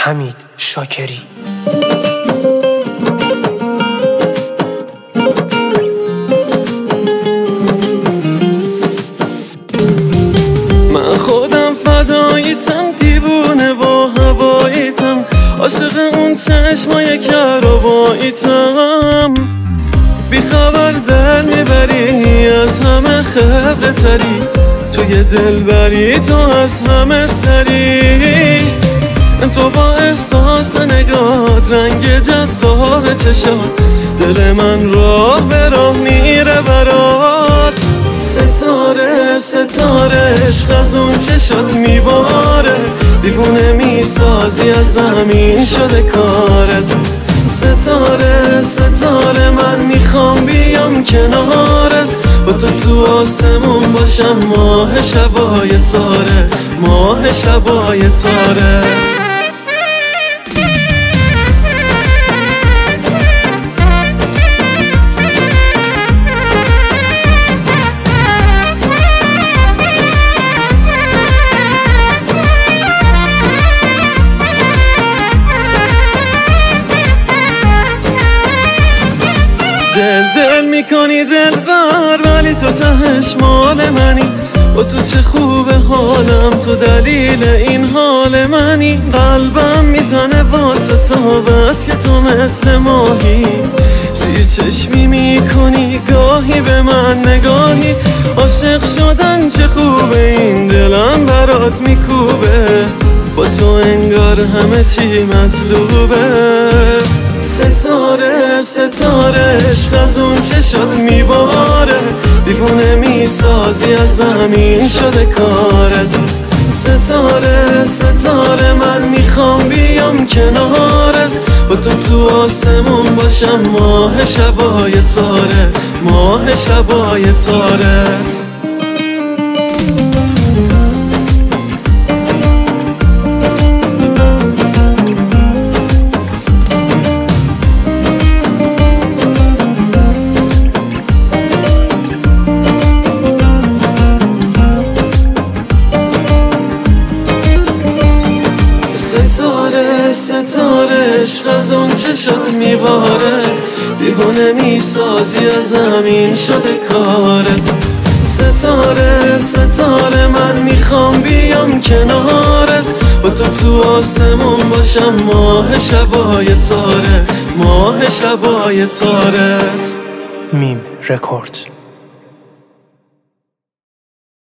حمید شاکری. من خودم فداییتم، دیوونه با هواییتم، عاشق اون چشمای کرباییتم. بی خبر در میبری، از همه خبره تری، توی دل بری، تو از همه سری. تو با احساس نگات، رنگ جذاب چشات، دل من راه به راه میره برات. ستاره ستاره عشق از اون چشات میباره، دیوونه میسازی، از زمین شده کارت. ستاره ستاره من میخوام بیام کنارت، با تو آسمون باشم، ماه شبای تاره، ماه شبای تارت. دل میکنی دل بر، ولی تو تهش مال منی. با تو چه خوبه حالم، تو دلیل این حال منی. قلبم میزنه واسه تو، بس که تو مثل ماهی. زیر چشمی میکنی گاهی به من نگاهی. عاشق شدن چه خوبه، این دلم برات میکوبه. با تو انگار همه چی مطلوبه. ستاره ستاره عشق از اون چشات میباره، دیوونه میسازی، از زمین شده کارت. ستاره ستاره من میخوام بیام کنارت، با تو آسمون باشم، ماه شبای تاره، ماه شبای تارت. ستاره ستاره عشق از اون چشات میباره، دیوونه میسازی، از زمین شده کارت. ستاره ستاره من میخوام بیام کنارت، با تو آسمون باشم، ماه شبای تاره، ماه شبای تارت. میم رکورد.